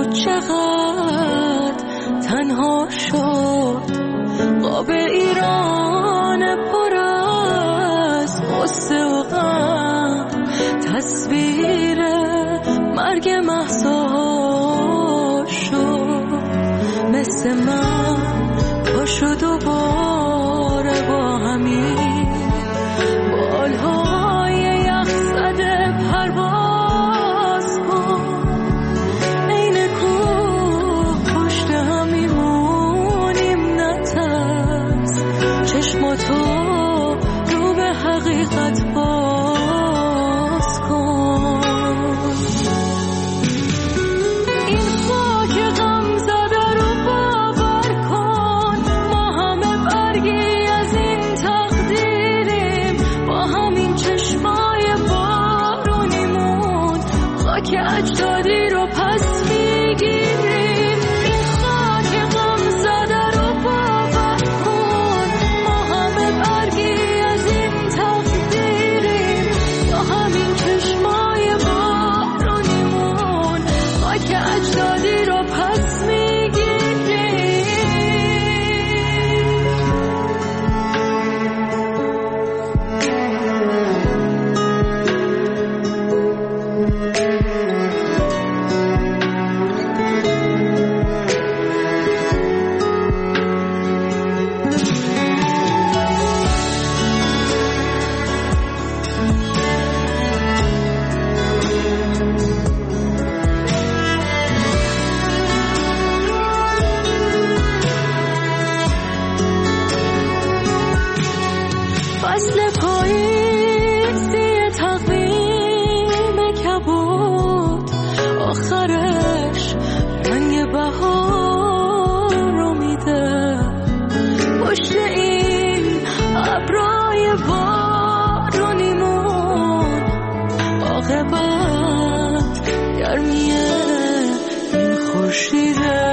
چقدر تنها شد. قاب ایران پر از غصه و غم، تصویر مرگ مهسا شد. مثل من پاشو دوباره با همین بالهای یخ زده پرواز کن. این کوه پشت هم میمونیم نترس، چشماتو رو به حقیقت باز کن. این خاک غم زده رو باور کن، ما همه برگی از این تقدیریم. با همین چشمای بارونیمون خاک اجدادی رو پس میگیریم. این خاک غم زده رو باور کن، ما همه برگی از این تقدیریم. با همین چشمای بارونیمون خاک اجدادی رو پس میگیریم. فصل پاییزی تقویم کبود، آخرش رنگ بهار رو میده. پشت این ابرای بارونیمون عاقبت گرمی این خورشیده.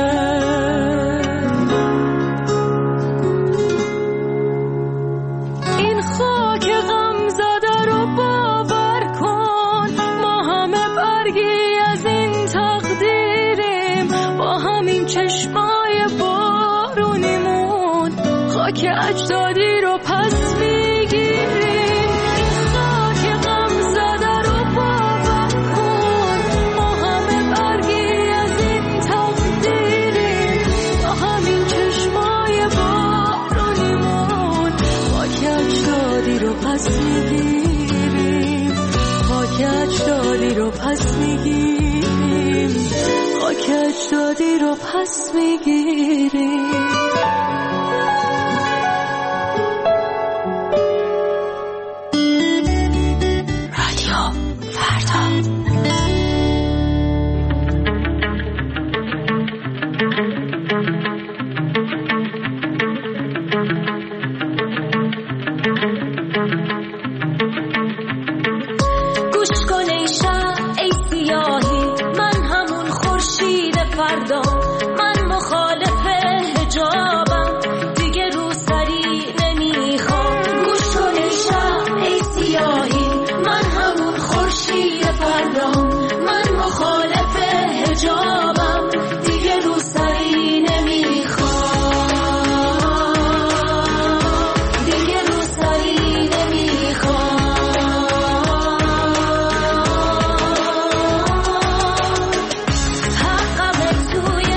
این خاک غم زده رو باور کن، ما همه برگی از این تقدیریم. با همین چشمای بارونیمون خاک اجدادی رو پس میگیریم. این خاک غم زده رو باور کن، ما همه برگی از این تقدیریم. با همین چشمای بارونیمون خاک اجدادی رو پس میگیریم. خاک اجدادی رو پس میگیریم. خاک اجدادی رو پس میگیریم. رادیو فردا. گوش کن ای شب ای سیاهی، من همون خورشید فردا. من مخالف حجابم، دیگه رو سری نمیخوام. گوش کن ای شب ای سیاهی، من همون خورشید فردا. من مخالف حجابم، دیگه رو سری نمیخوام. دیگه رو سری نمیخوام. حقم توی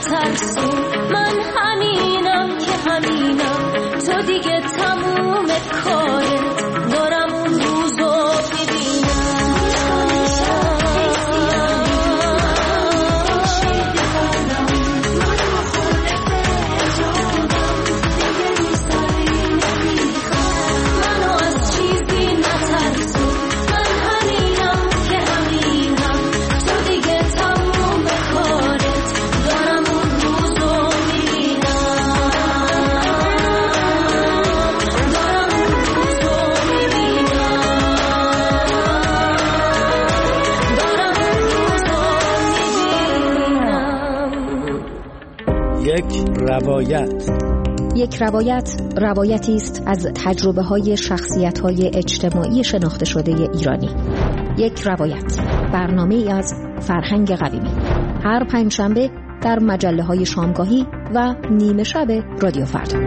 نترسون، من همینم که همینم، تو دیگه تموم کارت، دارم اون روزو میبینم. منو از چیزی نترسون، من همینم که همینم، تو دیگه تموم کارت، دارم اون روزو میبینم. دارم اون روزو میبینم. دارم اون روزو میبینم. یک روایتی است از تجربه‌های شخصیت‌های اجتماعی شناخته شده ایرانی. یک روایت، برنامه‌ای از فرهنگ قویمی، هر پنجشنبه در مجله‌های شامگاهی و نیمه شب رادیو فردا.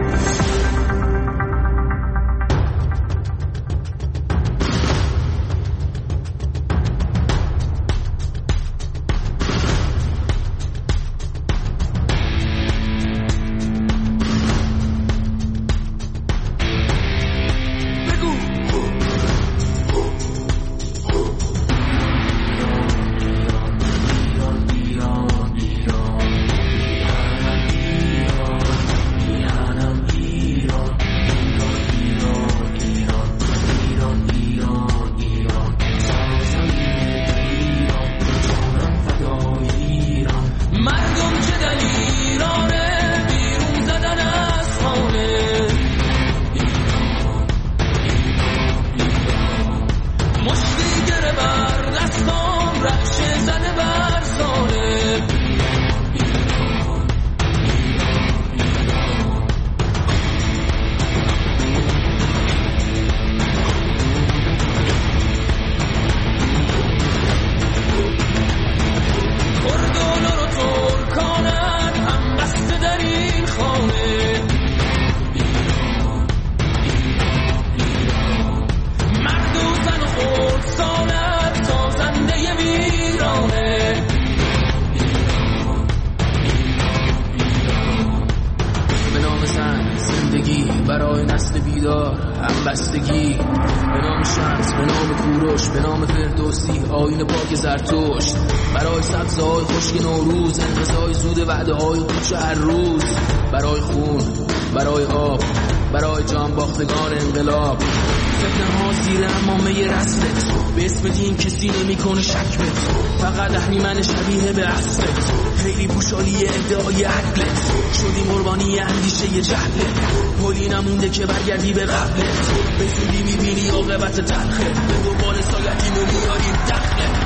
برای نسل بیدار همبستگی، به نام شمس، به نام کوروش، به نام فردوسی، آیین پاک زرتشت، برای سبزهای خشک نوروز، انقضای زود وعده های کوچه هر روز، برای خون، برای آب، برای جان باختگان انقلاب. فتنه‌ها زیر امامه رسمت، به اسم دین کسی نمی‌کنه شک بت، فقط اهریمن شبیه به اسبت، خیلی پوشالی ادعای عدلت، شدیم قربانی اندیشه جهلت، پلی نمونده که برگردی به قبلت، به زودی می‌بینی عاقبت تلخه، به دنبال سایتیم و میاریم دخله.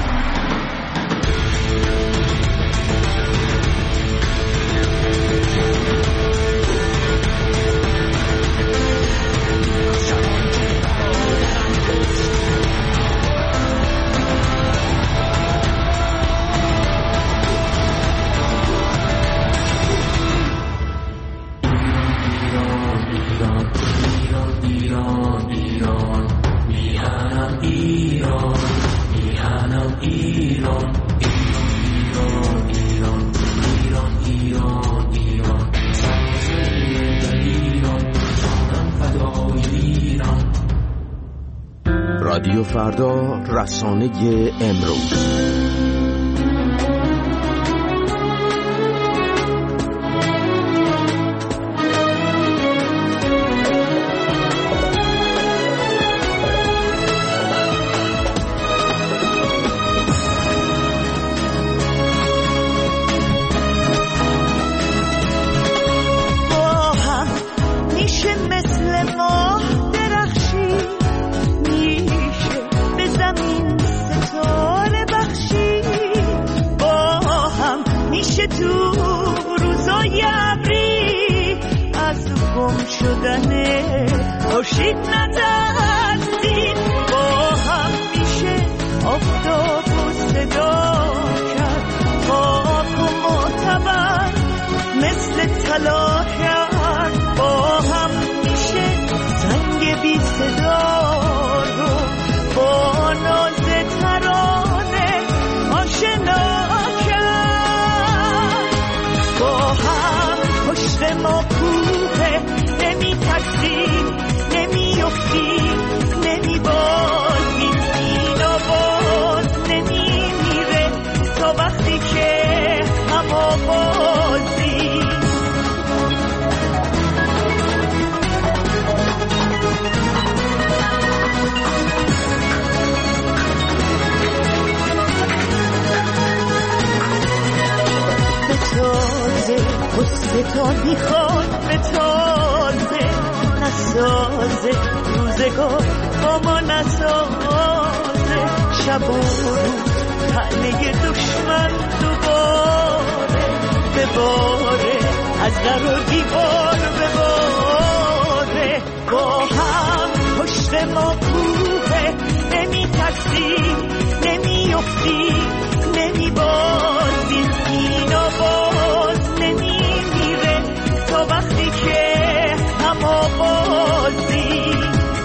رادیو فردا، رسانه امروز. خورشید نترسیم، با هم میشه آفتاب و صدا کرد، خاک و معتبر مثل طلا کرد، با هم میشه زنگ بی صدا رو با ناز ترانه آشنا کرد، با ما کوه، نمی ترسیم نمی افتیم نمی بازیم، این آواز نمی میره تا وقتی که هم آوازیم. قصه تا میخواد به تازه نسازه، روزگار با ما نسازه، شب و روز تنه دشمن دوباره بباره، از در و دیوار بباره. با هم پشت ما کوه، نمی ترسیم نمی افتیم نمی بازیم، این آواز نمی میره تا وقتی که هم آوازیم.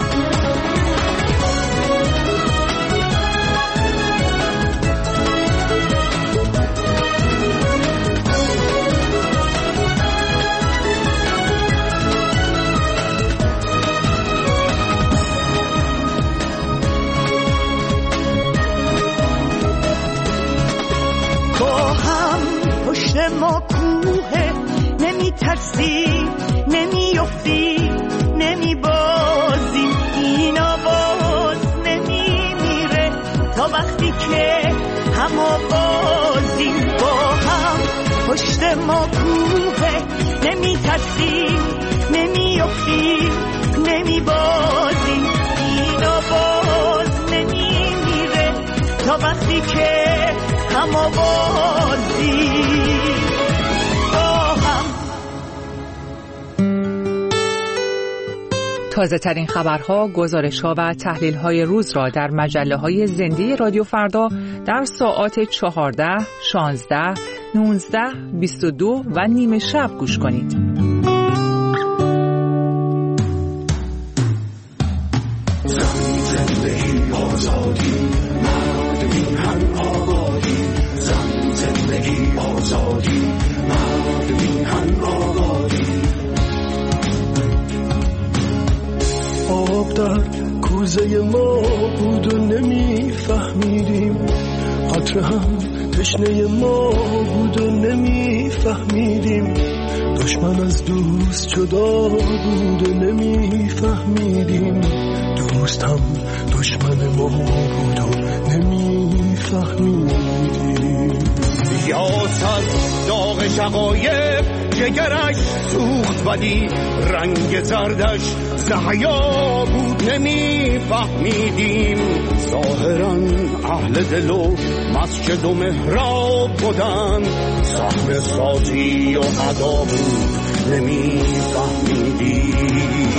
ما کوه، نمی ترسیم نمی افتیم نمی بازیم، این آواز نمی میره تا وقتی که هم آوازیم. با هم پشت ما کوه، نمی ترسیم نمی افتیم نمی بازیم، این آواز نمی میره تا وقتی که هم آوازیم. تازه ترین خبرها، گزارش‌ها و تحلیل‌های روز را در مجله‌های زنده رادیو فردا در ساعات 14، 16، 19، 22 و نیمه شب گوش کنید. زندگی آزادی، مرد میهن آگاهی، زندگی آزادی، مرد میهن آگاهی. آب در کوزه ما بود و نمیفهمیدیم، قطره هم تشنه ما بود و نمیفهمیدیم، دشمن از دوست جدا بود و نمیفهمیدیم، دوست هم دشمن ما بود و نمیفهمیدیم. یاس از داغ شقایق جگرش سوخت، ولی رنگ زردش زحیا بود نمیفهمیدیم. ظاهراً اهل دل و مسجد و محراب بودن، صحنه سازی و ادا بود نمیفهمیدیم.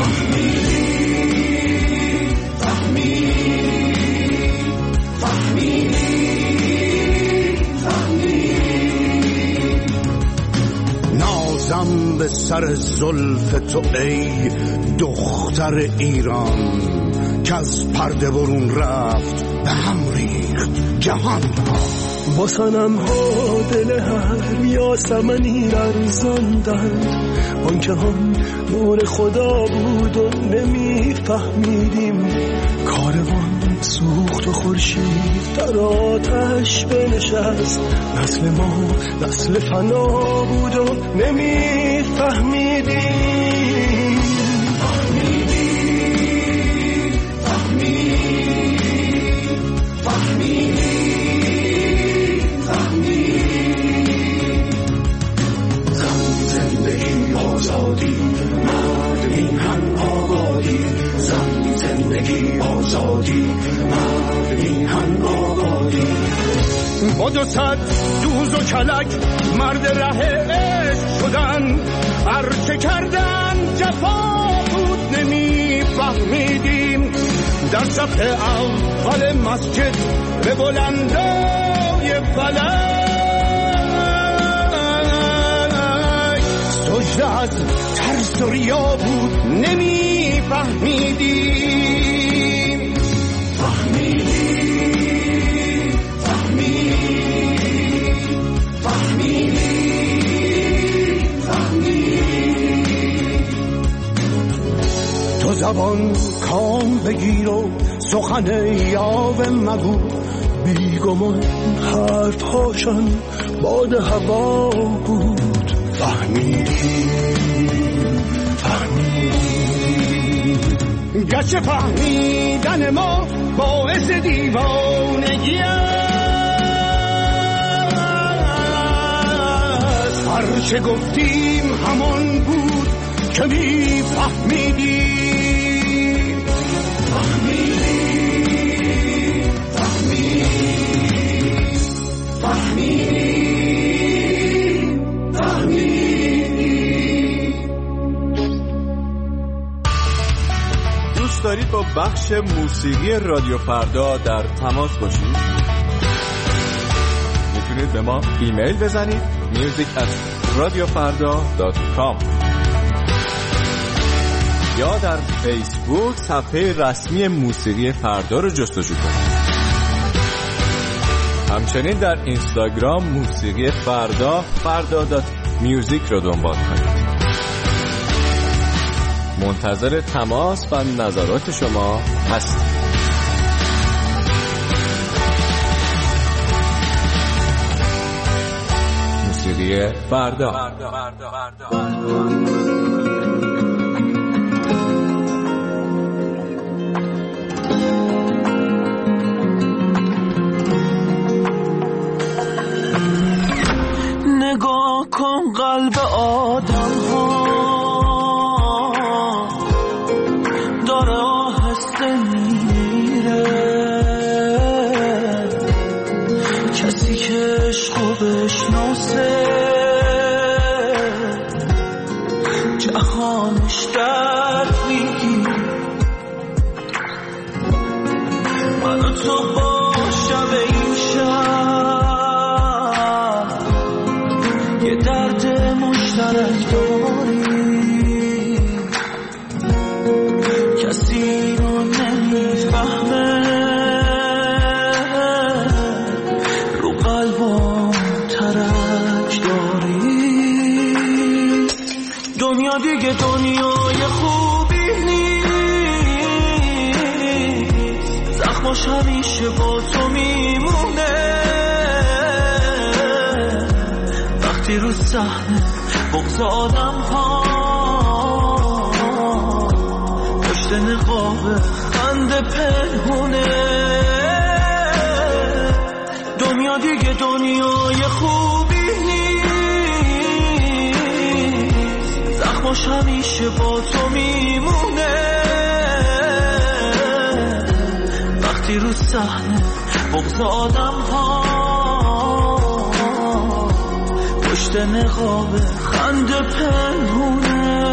نازم به سر زلف تو ای دختر ایران، که از پرده برون رفت به هم ریخت جهان ها. با صنم ها دل هر یاسمنی لرزاندند، آنکه هم نور خدا بود و نمیفهمیدیم. کاروان سوخت و خورشید در آتش بنشست، نسل ما نسل فنا بود و نمیفهمیدیم. زندگی آزادی، مرد میهن آگاهی، زندگی آزادی، مرد میهن آگاهی. با 200 دوز و کلک مرد ره عشق شدن، هرچه کردن جفا بود نمیفهمیدیم. در صف اول مسجد به بلندای فلک، سجده از ترس و ریا بود نمیفهمیدیم. فهمیدیم. زبان کام بگیر و سخن یاوه مگو، بیگمان حرف هاشن باد هوا بود. فهمیدی گرچه فهمیدن ما باعث دیوانگی است، هرچه گفتیم همان بود که میفهمیدی. دوست دارید با بخش موسیقی رادیو فردا در تماس باشید؟ میتونید به ما ایمیل بزنید music@radiofarda.com یا در فیسبوک صفحه رسمی موسیقی فردا رو جستجو کنید. همچنین در اینستاگرام موسیقی فردا.music رو دنبال کنید. منتظر تماس و نظرات شما هستیم. موسیقی فردا. نگاه کن قلب آدم ها داره آهسته میره، کسی که عشقو بشناسه جهانش درد میگیره. من و تو با شب این شب یه درد مشترک داریم، کسی رو نمیفهمه، رو قلبم ترک داریم. دنیا دیگه دنیای خوبی نیست، زخماش همیشه با تو میمونه. وقتی رو صحنه بغض آدم ها پشت نقاب خنده پنهونه. دنیا دیگه دنیای خوبی نیست، زخماش همیشه با تو میمونه. وقتی رو صحنه بغض آدم ها پشت نقاب خنده پنهونه.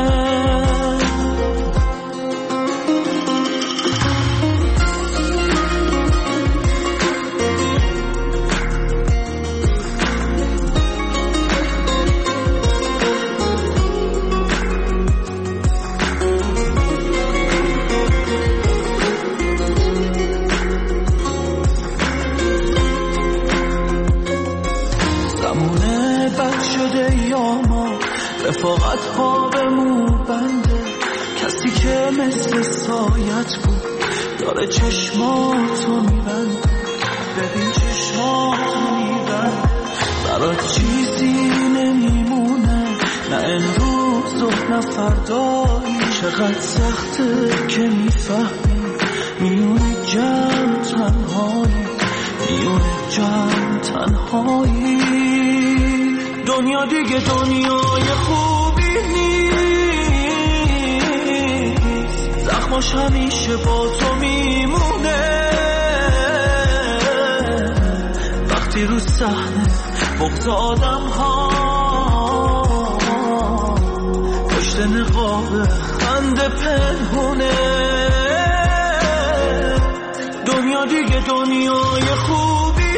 رفاقت ها به مو بنده، کسی که مثل سایت بود داره چشماتو میبنده. ببین چشماتو میبنده، برات چیزی نمیمونه، نه امروز و نه فردایی. چقدر سخته که میفهمی میونه جمع تنهایی، میونه جمع تنهایی. دنیا دیگه دنیای خوبی نیست، زخماش همیشه با تو میمونه. وقتی رو صحنه بغض آدم ها پشت نقاب خنده پنهونه. دنیا دیگه دنیای خوبی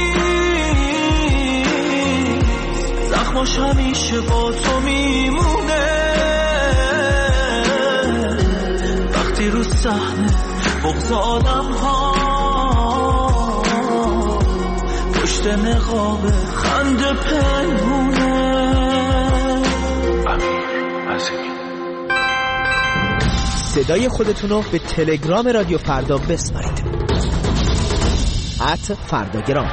نیست، زخماش همیشه با تو میمونه. وقتی رو صحنه بغض آدم ها پشت نقاب خنده پنهونه. صدای خودتون رو به تلگرام رادیو فردا بسپارید. @فرداگرام.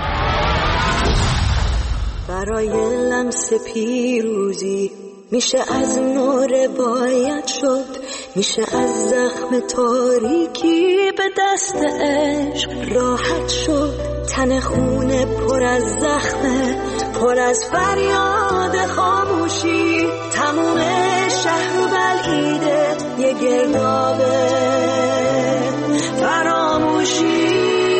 برای لمس پیروزی میشه از نور باید شد، میشه از زخم تاریکی به دست عشق راحت شد. تن خونه پر از زخمه، پر از فریاد خاموشی، تموم شهر رو بلعیده یه گردابه فراموشی.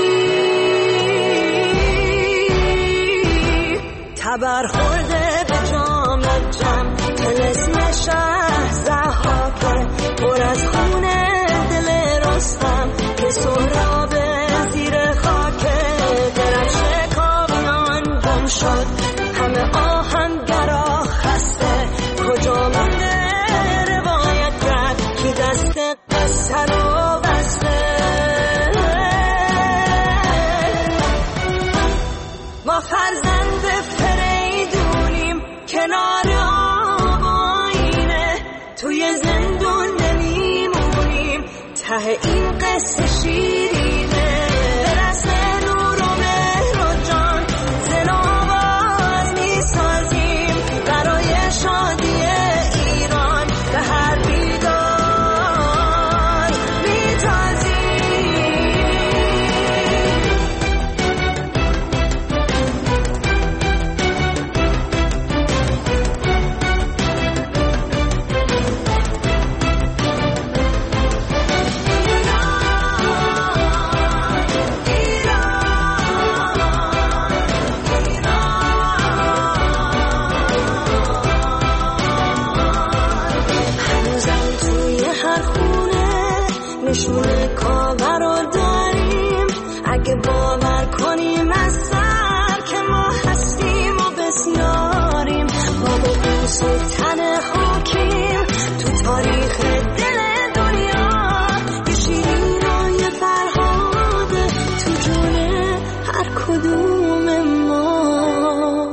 تبر خورده به جام جم، طلسم شهر ضحاکه، پر از خونه دل رستم که سهراب زیر خاکه. درفش کاویان گم شد، همه آهنگرا خسته، کجا مونده روایت کرد که دست قصه رو بسته. ما فرزند فریدونیم کنار آب آینه، توی زندون نمیمونیم ته این قصه شیرینه. برس نور و مهر و جان زن آواز میسازیم برای شادی ایران، به هر بیدار میتازیم. نشونه کاور رو داریم، اگه باور کنیم از سر که ما هستیم و بسیاریم. ما با قوس و تن خاکیم تو تاریخ دل دنیا، یه شیرین و یه فرهاده تو جون هر کدوم ما.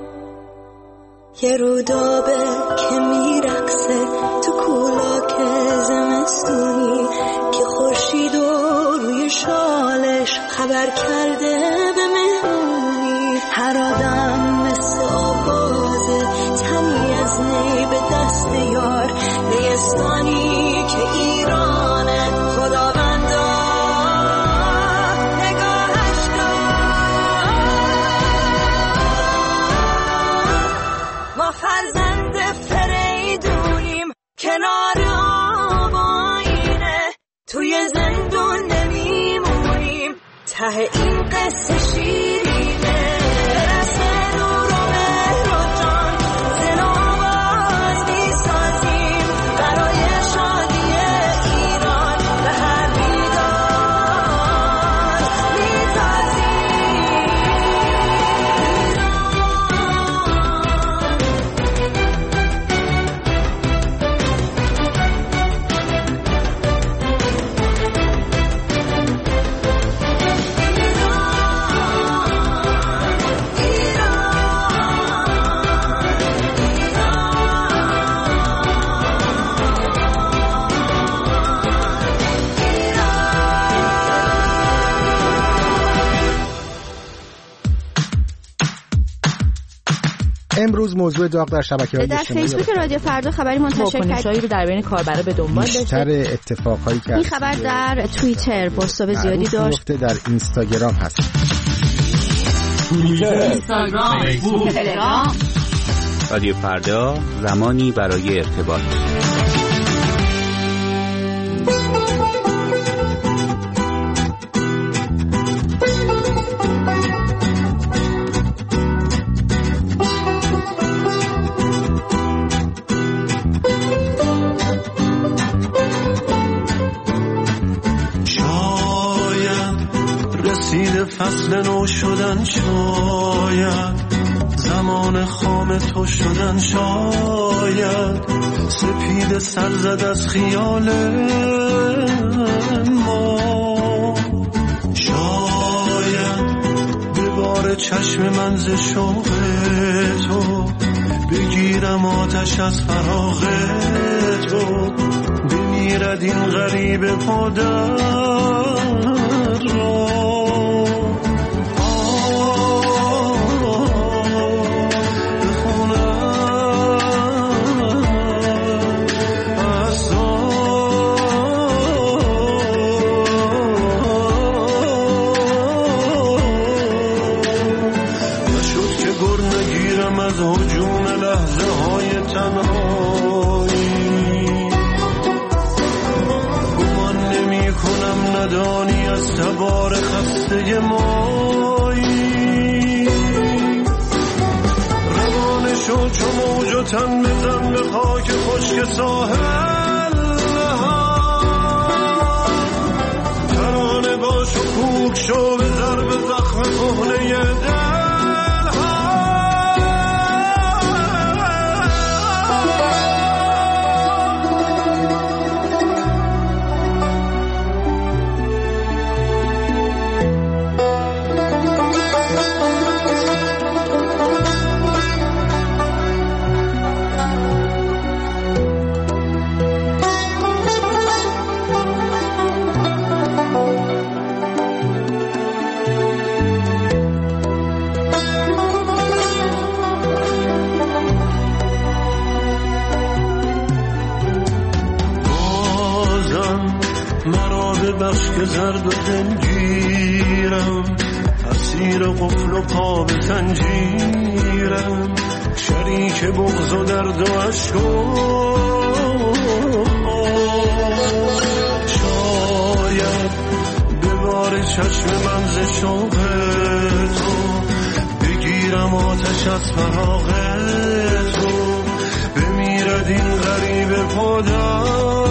یه رودابه که میرقصه تو کولاک زمستونی، که خورشید و روی شالش خبر کرده به مهمونی. هر آدم مثل آوازه، تنی از نی به دست یار، نیستانی که ایرانه خداوندا نگاهش دار. ما فرزند فریدونیم کنار آب آینه، توی زندون نمیمونیم ته این قصه شیرینه. برس نور و مهر و جان زن آواز میسازیم برای شادی ایران، به هر بیدار میتازیم. امروز موضوع داغ در شبکه‌های اجتماعی در فیسبوک رادیو فردا خبری منتشر کرد رو در بین کاربرا به دنبال داشته. بیشتر اتفاقایی که این خبر در توییتر بازتاب زیادی داشت، در اینستاگرام هست. توییتر، اینستاگرام، فیسبوک، تلگرام. رادیو فردا، زمانی برای ارتباط. فصل نو شدن، شاید زمان خام تو شدن، شاید سپید سر زد از خیال ما، شاید به بار چشم من ز شوق تو بگیرم آتش از فراق تو، بمیرد این غریب پادر را. ندانی از تبار خسته مایی، روانه شو چو موج و تن بزن به خاک خشک ساحل نهان، ترانه باش و کوک شو به ضرب زخم کهنه دل. که زرد و دلگیرم، اسیر قفل و پا به زنجیرم، شریک بغض و درد و عشق و شاید ببار چشم من ز شوق تو، بگیرم آتش از فراق تو، بمیرد این غریب پادر.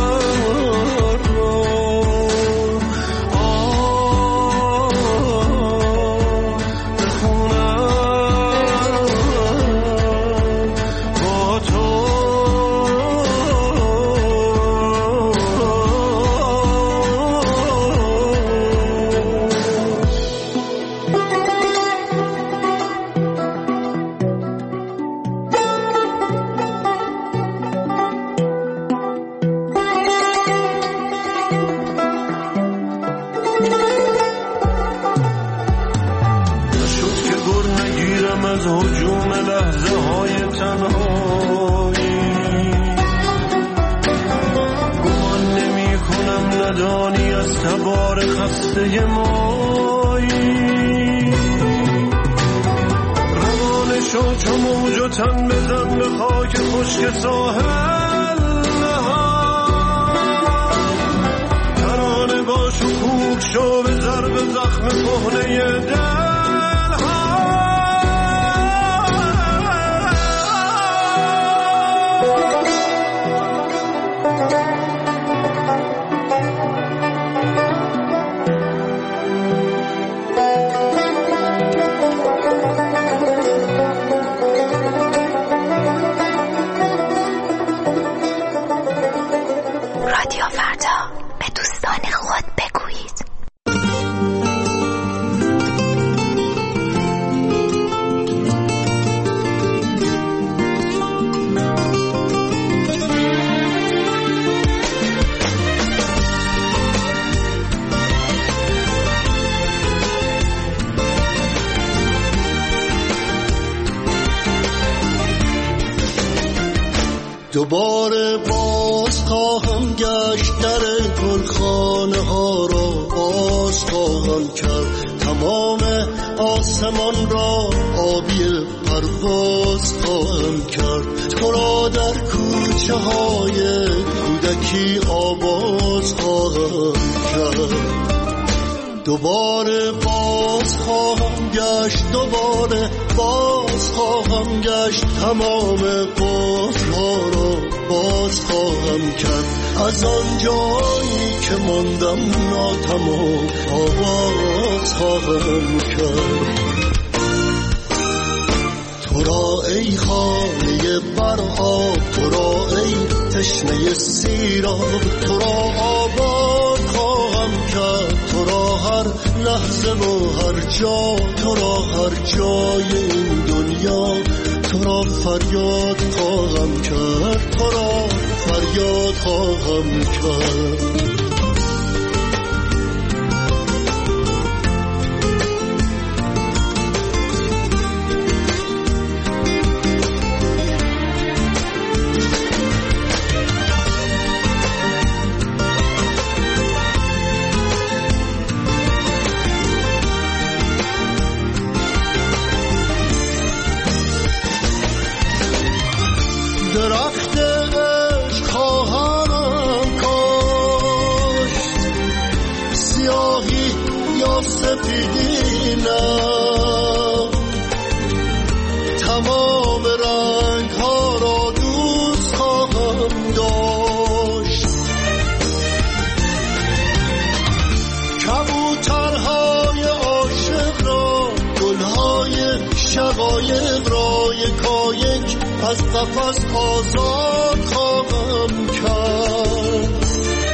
خسته مایی، روانه شو چو موج و تن بزن به خاک خشک ساحل نهان، ترانه باش و کوک شو به ضرب زخم کهنه دل. دوباره باز خواهم گشت در گلخانه ها را باز خواهم کرد، تمام آسمان را آبی پرواز خواهم کرد، تو را در کوچه های کودکی آواز خواهم کرد. دوباره باز خواهم گشت، دوباره باز خواهم گشت، تمام قفل‌ها را باز خواهم کرد، از آن جایی که ماندم ناتمام آواز خواهم کرد. تو را ای خانه برآب، تو را ای تشنه سیراب، تو را آباد خواهم کرد، تو را هر لحظه و هر جا، تو را هر جای این دنیا، تو را فریاد خواهم کرد، تو را فریاد فریاد خواهم کرد. درخت عشق خواهم کاشت، سیاهی یا سپیدی نه، تمام رنگ ها را دوست خواهم داشت. کبوترهای عاشق را، گلهای شقایق را یکایک از قفس آزاد خواهم کرد.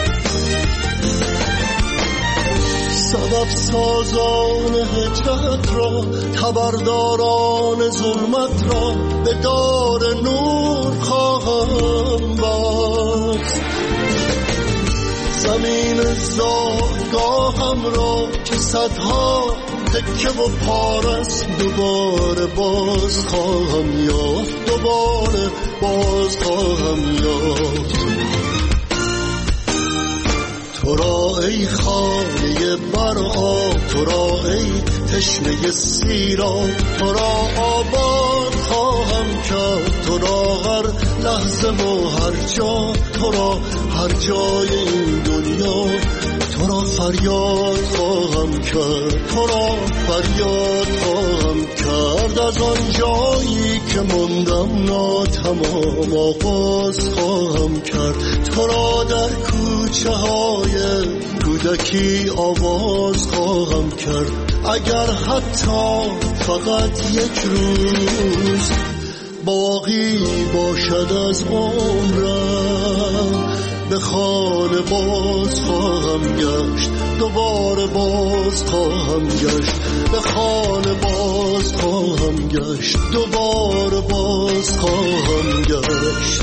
سبب سازان هجرت را، خبرداران ظلمت را به دار نور خواهم بست. زمین زادگاهم را که صدها تکه و پارس دوباره باز خواهم یافت، دوباره باز خواهم یافت. تو را ای خانه برآب، تو را ای تشنه سیراب، تو را آباد خواهم کرد. تو را هر لحظه و هر جا، تو را هر جای این دنیا، تو را فریاد خواهم کرد. تو را فریاد خواهم کرد. از آن جایی که ماندم ناتمام آغاز خواهم کرد. تو را در کوچه های کودکی آواز خواهم کرد. اگر حتی فقط یک روز باقی باشد از عمرم، به خانه باز خواهم گشت، دوباره باز خواهم گشت. به خانه باز خواهم گشت، دوباره باز خواهم گشت.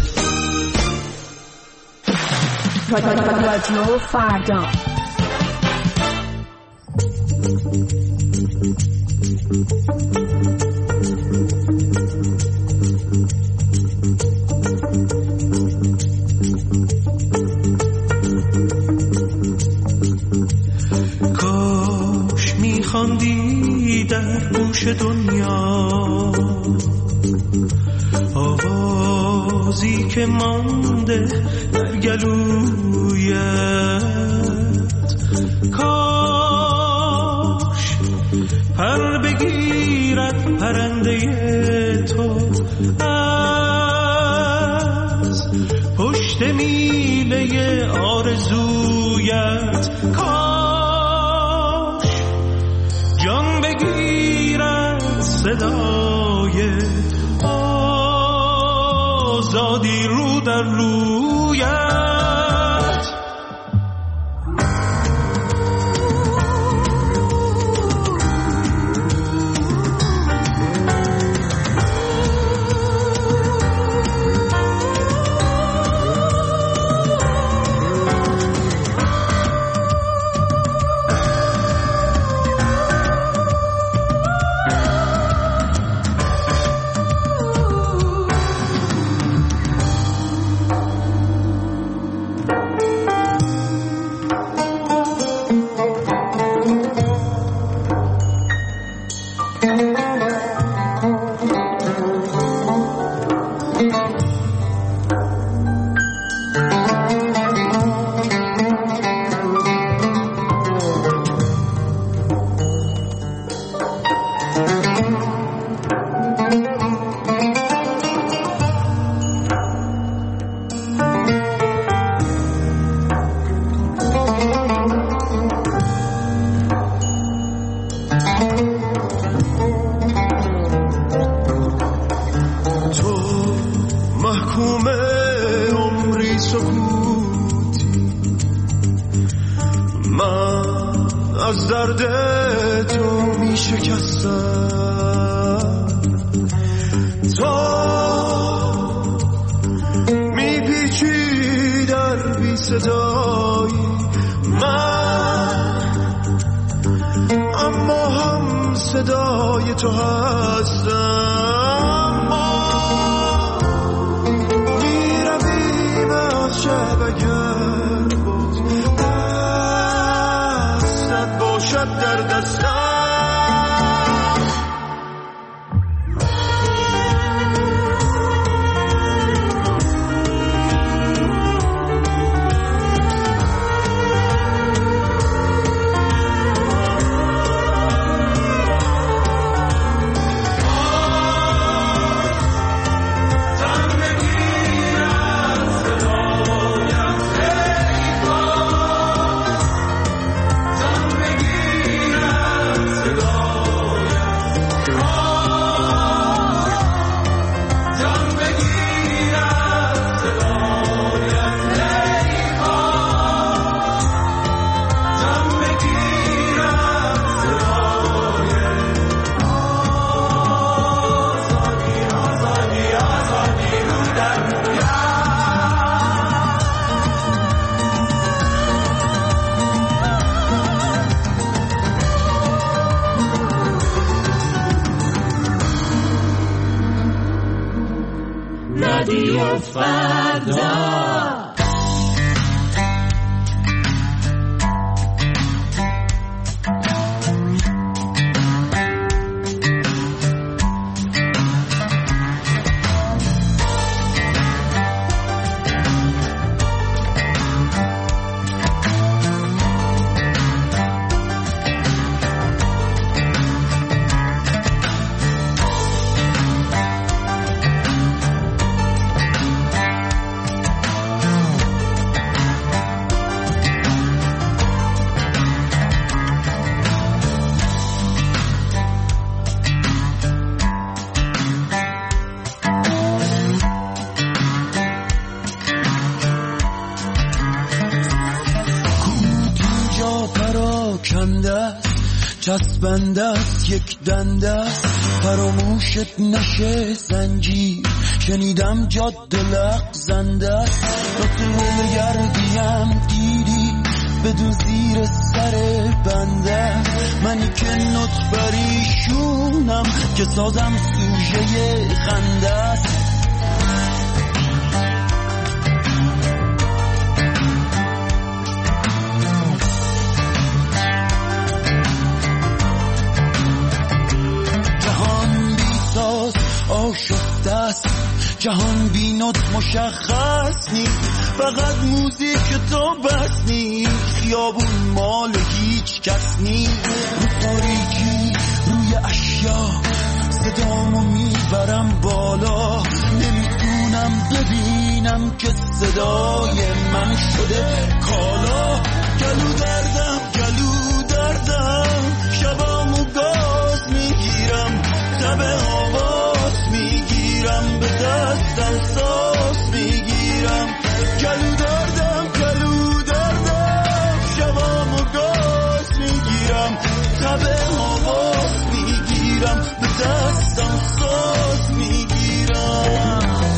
رادیو فردا. کاش میخواندی در گوش دنیا آوازی که مانده در گلویت. کاش پر بگیرد پرنده تو از پشت میله آرزویت. کاش جان بگیرد صدای آزادی رو در رویت. از درد تو می شکستم، تو می پیچی صدایی من، اما هم صدای تو هستم. ما میرویم از شب اگر باز دستت باشد در دستم. رادیو فردا. چسبنده است یک دنده است، فراموشت نشه زنجیر. شنیدم جاده لغزنده است، تا تو گردیم دیدی بدون زیر سر بنده. منی که نطفریشونم که سازم سوژه خنده است. آشفته است جهان بینات مشخص نیست، فقط موزیک تو بس نیست. خیابون مال هیچ کس نیست، رو تاریکی روی اشیا صدامو میبرم بالا. نمیتونم ببینم که صدای من شده کالا. گلو دردم شبامو گاز میگیرم، تب آواز میگیرم، به دستم ساز میگیرم. گلو دردم شبامو گاز میگیرم، تب آواز میگیرم، به دستم ساز میگیرم.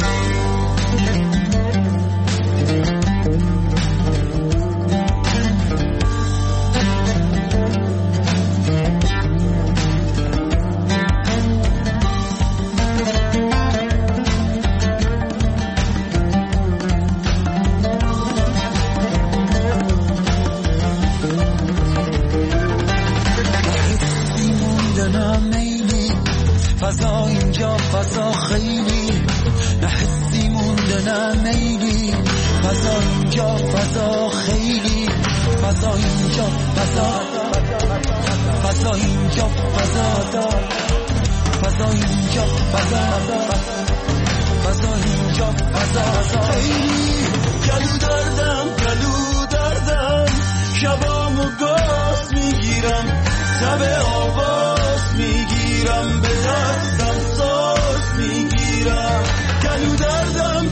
فضا اینجا فضا خیلی نه حسی مونده نه میلی. فضا اینجا فضا خیلی، فضا اینجا فضا اینجا فضا اینجا فضا اینجا فضا خیلی. گلو دردم شبامو گاز میگیرم، تب آواز میگیرم، به دستم ساز میگیرم. گلو دردم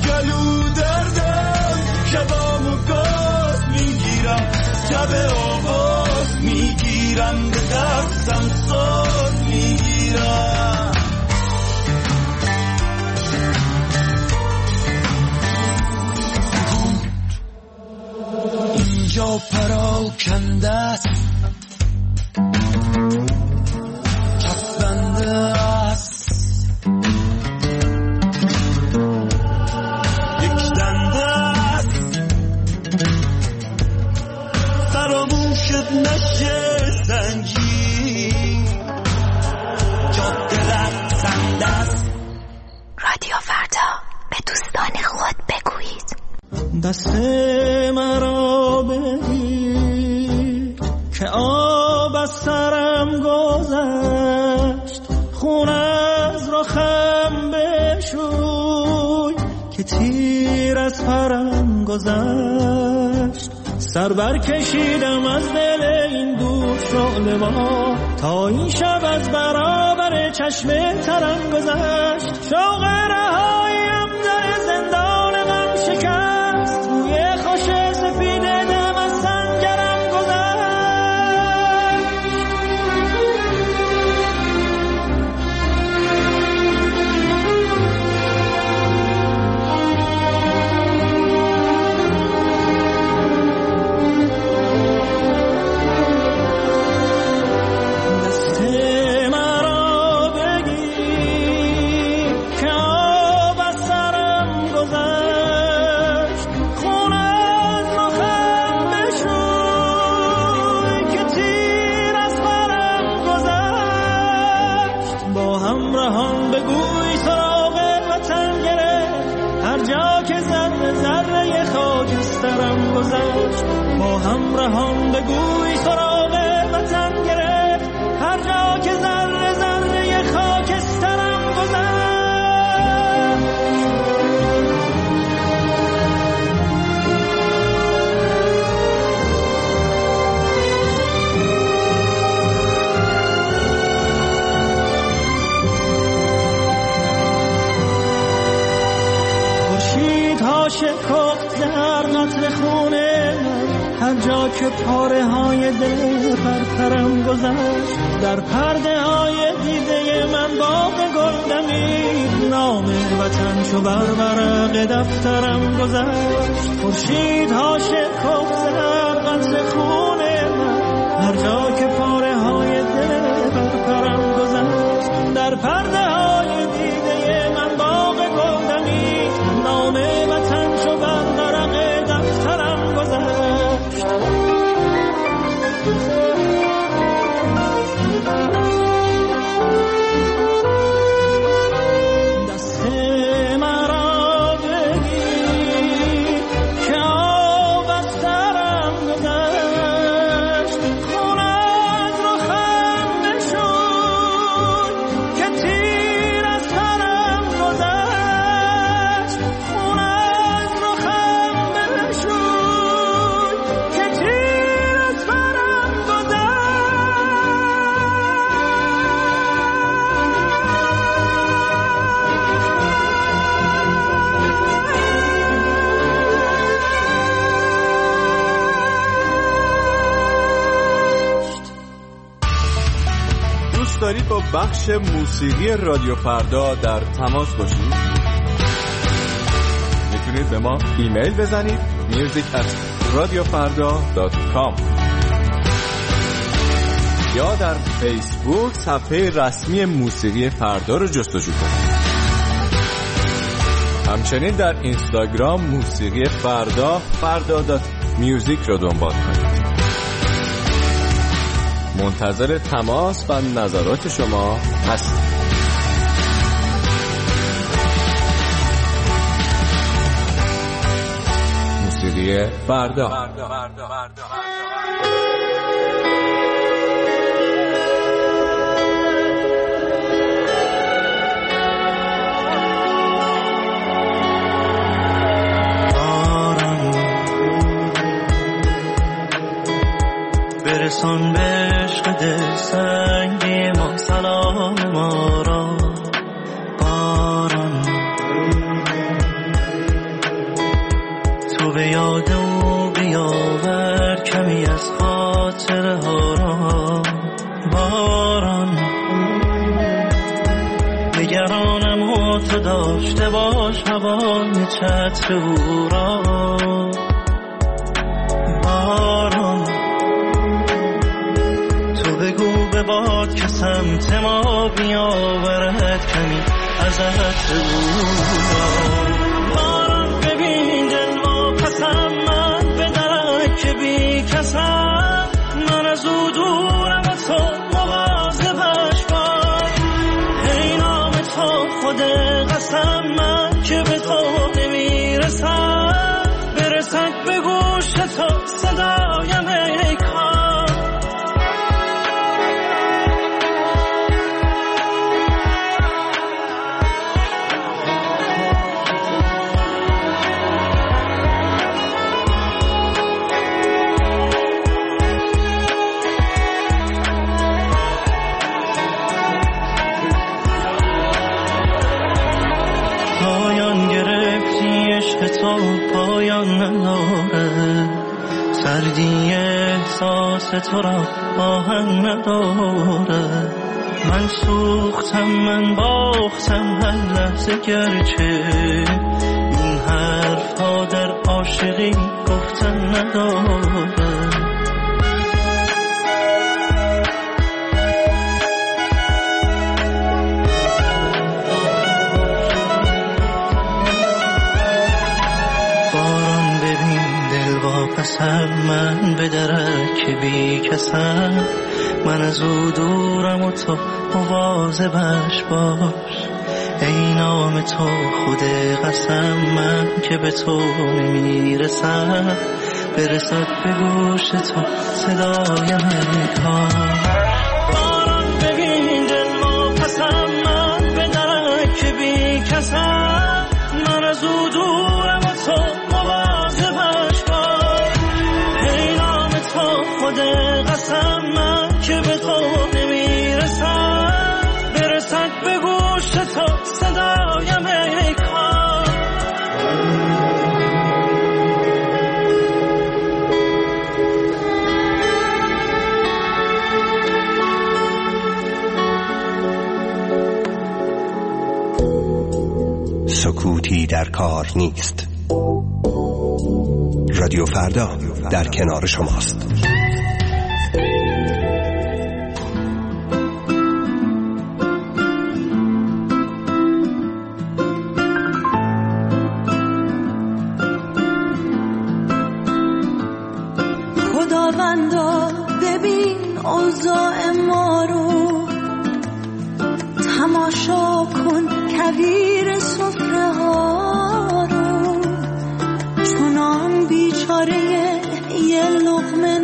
شبامو گاز میگیرم، تب آواز میگیرم، به دستم ساز میگیرم. پراکنده است چسبنده است یک دنده است فراموشت نشه سنگی جاده لرزنده است. رادیو فردا به دوستان خود بگویید دست مرا بگیر که آب از سرم گذشت خون از رخم بشوی که تیر از پرم گذشت سر بر کشیدم از دل این دور شعله وا تا این شب از برابر چشم ترم گذشت شوق رهاییم در زندان غم شکست روی خوش سفید دم از سنگرم با همراهان بگوی سراغ وطن گرفت هر جا که ذره ذره خاکسترم گذشت. خورشید ها شکفت در قطره خونه هر جا که پاره های دل پرپرم گذشت در پرده های دیده من باغ گل دمید نام وطن چو بر ورق دفترم گذشت خورشید ها شکفت در قطره خون من هر جا که پاره های دل پرپرم گذشت در پرده های دیده من باغ گل دمید نام وطن چو بر ورق دفترم گذشت. دارید با بخش موسیقی رادیو فردا در تماس باشید میتونید به ما ایمیل بزنید music@radiofarda.com یا در فیسبوک صفحه رسمی موسیقی فردا رو جستجو کنید. همچنین در اینستاگرام موسیقی فردا.music رو دنبال کنید. منتظر تماس و نظرات شما هستم. موسیقی فردا. برسان به عشق دل سنگی ما سلام ما را باران تو به یاد او بیاور کمی از خاطره ها را باران نگرانم و تو داشته باش هوای چتر او را باران باد کسم تما بیاورد کمی ازت باران ببین دل ما پسم من به درک بی کسم من از او دورم و تو مواظبش باش ای نام تو خود قسم من که به تو نمیرسم برسد به گوش تو صدایم ای کار پایان گرفتی عشق تو پایان نداره سردی احساس تو را آهن نداره من سوختم من باختم هر لحظه گرچه این حرف ها در عاشقی گفتن نداره پسم من به درک بی کسم من از او دورم و تو مواظبش باش ای نام تو خود قسم من که به تو نمیرسم برسد به گوش تو صدایم ای کار باران ببین دل ما پسم من به درک بی کسم من از او دورم و تو مواظبش خود قسم من که به تو نمیرسم برسد به گوش تو صدایم ای کار سکوتی در کار نیست. رادیو فردا در کنار شماست. خداوندا ببین اوضاع ما رو تماشا کن کویر سفره ها رو چونان بیچاره یه لقمه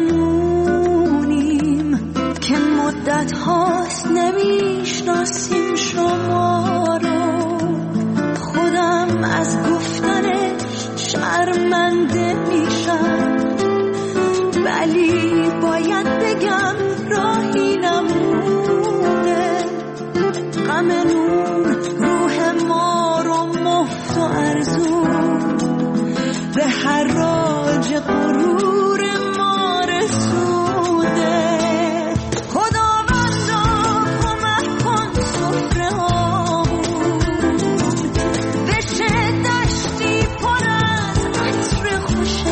نونیم که مدت هاست نمیشناسیم شما رو خودم از گفتنش شرمنده میشم ولی باید بگم راهی نمونه غم نون روح ما رو مفت و ارزون به حراج غرور ما رسوده خداوندا کمک کن سفره هامون بشه دشتی پر از عطر خوش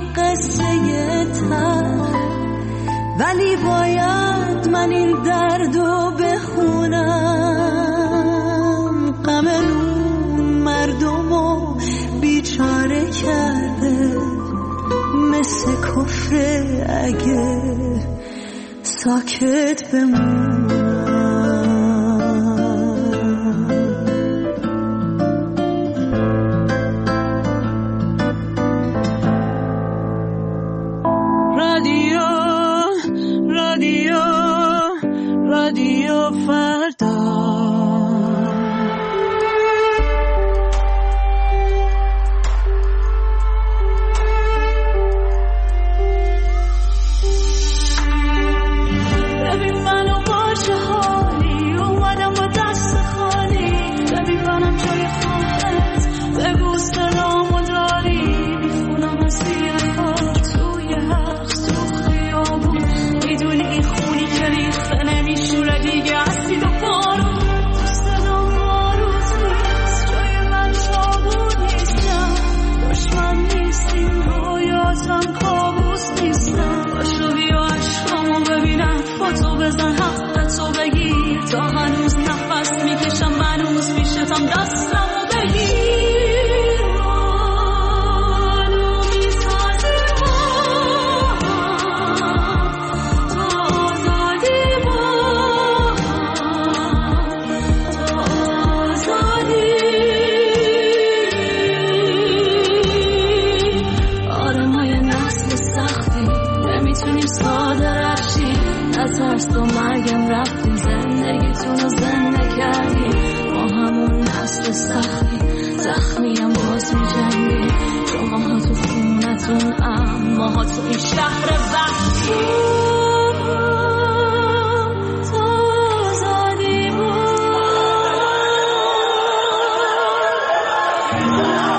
قصه تر، ولی باید من این دردو بخونم. غم اون مردمو بیچاره کرده، مثل کفر اگه ساکت بمونم. رادیو فردا. ببین منو با چه حالی اومدم با دست خالی، ببین منم جای خواهد بگو سلامو داری، میخونم از زیر پا توی حقص تو خیابون، میدونی این خونی که ریخته نمیشوره دیگه اسید و بارون. دوست دارم باروت نیست جای من، تابون نیستم، دشمن نیستیم رویاتم کابوس نیستم. باشو بیا عشقامو ببینم، فوتو بزن حقتو بگیر، تا هنوز نفس میکشم منوز میشتم دستمو بگیر. از تو مرگم رفتیم، زندگیتونو زنده کردیم، ما همون نسل سختی، زخمیم باز می جنگیم. شما ها تو خونتون، اما ها تو این شهر وقتی تازادی بود.